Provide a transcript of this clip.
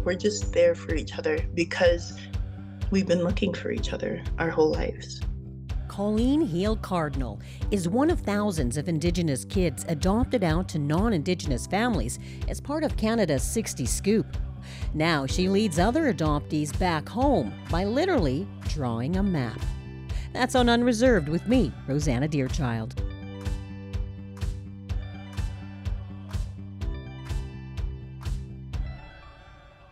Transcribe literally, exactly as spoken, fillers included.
We're just there for each other because we've been looking for each other our whole lives. Colleen Heal Cardinal is one of thousands of Indigenous kids adopted out to non-Indigenous families as part of Canada's sixty Scoop. Now she leads other adoptees back home by literally drawing a map. That's on Unreserved with me, Rosanna Deerchild.